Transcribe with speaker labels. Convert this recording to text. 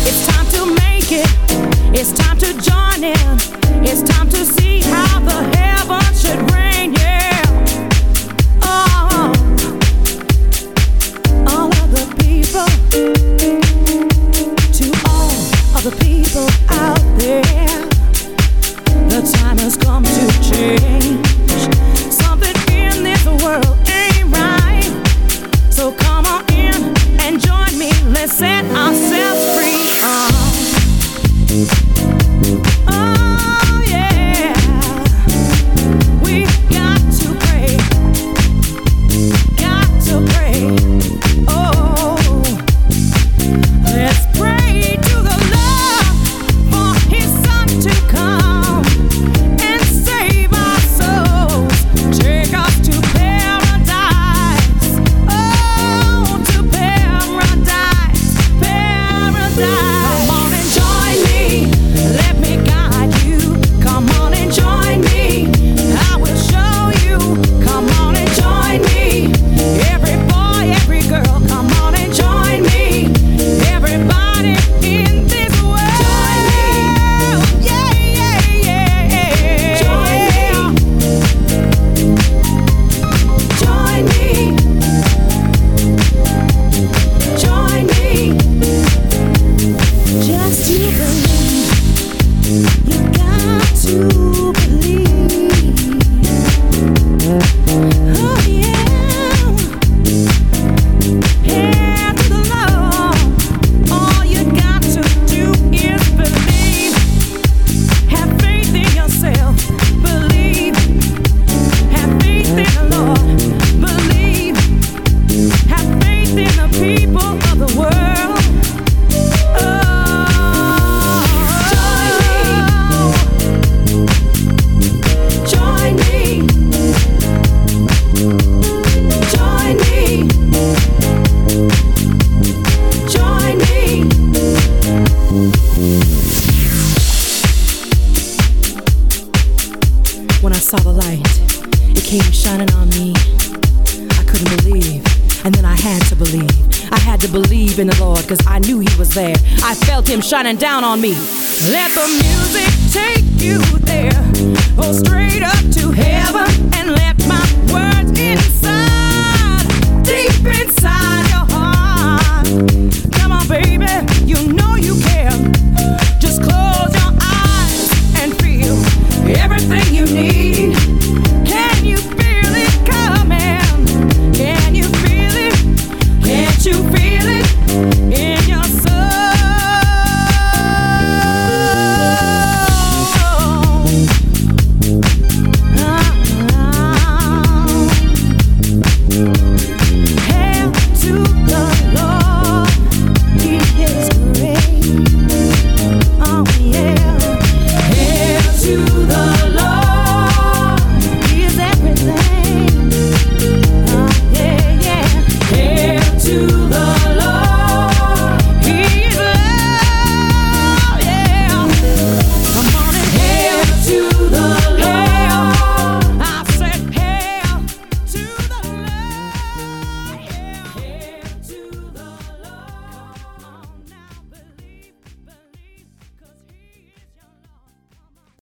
Speaker 1: It's time to make it. It's time to join in. It's time to see how the heavens should rain, yeah. Oh, all of the people, to all of the people out there, the time has come to change. Something in this world ain't right. So come on in and join me. Let's set ourselves free. Oh yeah, we got to pray, got to pray. Oh, let's pray to the Lord for His Son to come and save our souls, take us to paradise. Oh, to paradise, paradise. Come on and join me. Let me guide you. Come on and join me. I will show you. Come on and join me. Every boy, every girl, come on and join me. Everybody in this world. Join me. Yeah, yeah, yeah. Join me. Join me. Just you believe. You got to believe. Oh yeah. Hand to the Lord. All you got to do is believe. Have faith in yourself. Believe. Have faith in the Lord. Believe. Have faith in the people of the world. Join me. Join me. Join me. When I saw the light, it came shining on me. I couldn't believe, and then I had to believe. I had to believe in the Lord, cause I knew He was there. I felt Him shining down on me. Let the music take you there. Go straight up to heaven and let my words inside, deep inside your heart. Come on, baby, you know